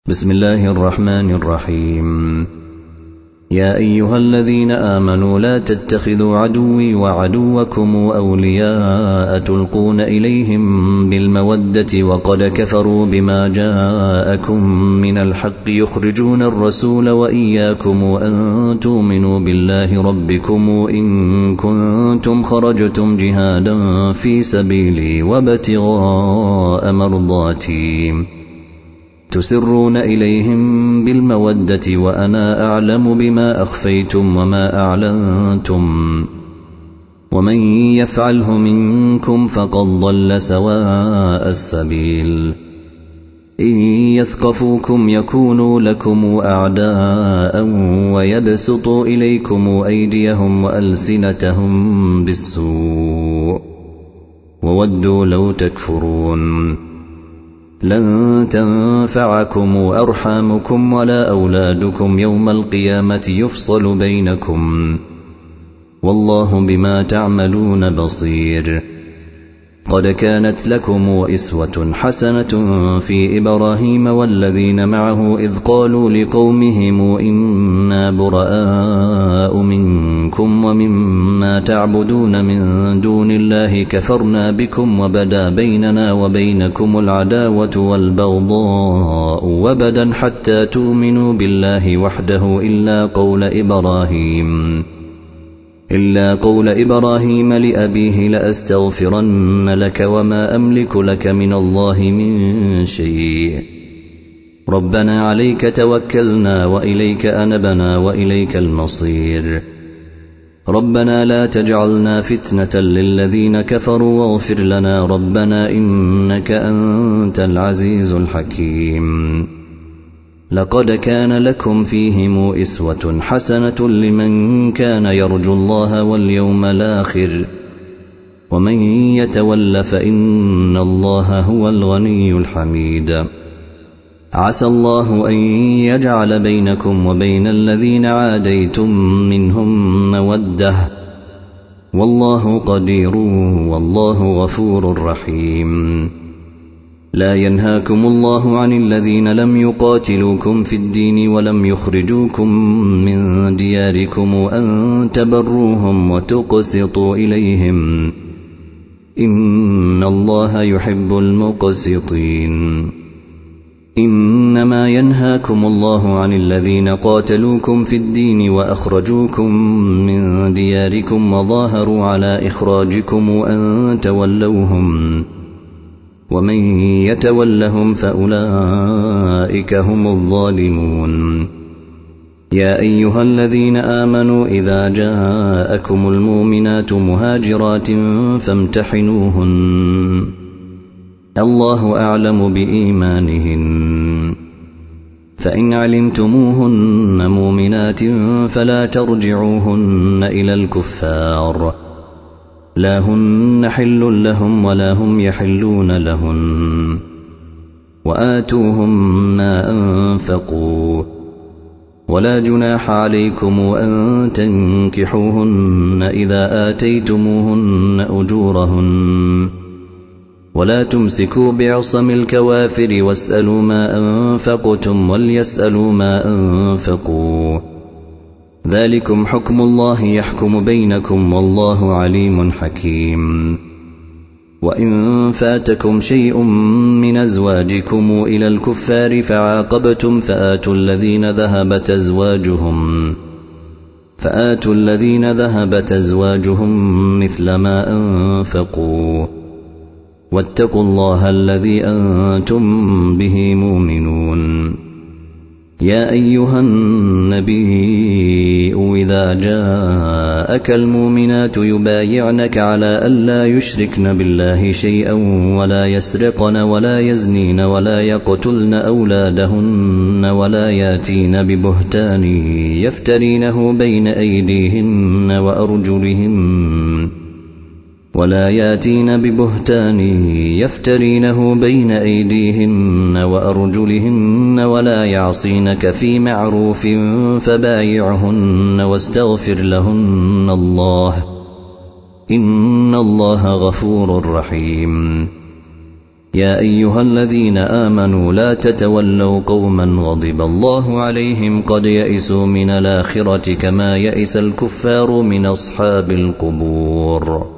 بسم الله الرحمن الرحيم. يا أيها الذين آمنوا لا تتخذوا عدوي وعدوكم أولياء تلقون إليهم بالمودة وقد كفروا بما جاءكم من الحق يخرجون الرسول وإياكم أن تؤمنوا بالله ربكم إن كنتم خرجتم جهادا في سبيلي وابتغاء مرضاتي تسرون إليهم بالمودة وأنا أعلم بما أخفيتم وما أعلنتم ومن يفعله منكم فقد ضل سواء السبيل إن يثقفوكم يكونوا لكم أعداء ويبسطوا إليكم أيديهم وألسنتهم بالسوء وودوا لو تكفرون لن تنفعكم أرحامكم ولا أولادكم يوم القيامة يفصل بينكم والله بما تعملون بصير. قد كانت لكم أسوة حسنة في إبراهيم والذين معه إذ قالوا لقومهم إنا براء منكم ومما تعبدون من دون الله كفرنا بكم وبدا بيننا وبينكم العداوة والبغضاء وبدا حتى تؤمنوا بالله وحده إلا قول إبراهيم لأبيه لأستغفرن لك وما أملك لك من الله من شيء ربنا عليك توكلنا وإليك أنبنا وإليك المصير ربنا لا تجعلنا فتنة للذين كفروا واغفر لنا ربنا إنك أنت العزيز الحكيم. لقد كان لكم فيهم أسوة حسنة لمن كان يرجو الله واليوم الآخر ومن يتول فإن الله هو الغني الحميد. عسى الله أن يجعل بينكم وبين الذين عاديتم منهم مودة والله قدير والله غفور رحيم. لا ينهاكم الله عن الذين لم يقاتلوكم في الدين ولم يخرجوكم من دياركم أن تبروهم وتقسطوا إليهم إن الله يحب المقسطين. إنما ينهاكم الله عن الذين قاتلوكم في الدين وأخرجوكم من دياركم وظاهروا على إخراجكم أن تولوهم ومن يتولهم فأولئك هم الظالمون. يا أيها الذين آمنوا إذا جاءكم المؤمنات مهاجرات فامتحنوهن الله أعلم بإيمانهن فإن علمتموهن مؤمنات فلا ترجعوهن إلى الكفار لا هن حل لهم ولا هم يحلون لهن وآتوهم ما أنفقوا ولا جناح عليكم أن تنكحوهن إذا آتيتموهن أجورهن ولا تمسكوا بعصم الكوافر واسألوا ما أنفقتم وليسألوا ما أنفقوا ذلكم حكم الله يحكم بينكم والله عليم حكيم. وإن فاتكم شيء من أزواجكم إلى الكفار فعاقبتم فآتوا الذين ذهبت أزواجهم مثل ما أنفقوا واتقوا الله الذي أنتم به مؤمنون. يا أيها النبي إذا جاءك المؤمنات يبايعنك على ألا يشركن بالله شيئا ولا يسرقن ولا يزنين ولا يقتلن أولادهن ولا ياتين ببهتان يفترينه بين أيديهن وأرجلهن ولا يعصينك في معروف فبايعهن واستغفر لهن الله إن الله غفور رحيم. يا أيها الذين آمنوا لا تتولوا قوما غضب الله عليهم قد يئسوا من الآخرة كما يئس الكفار من أصحاب القبور.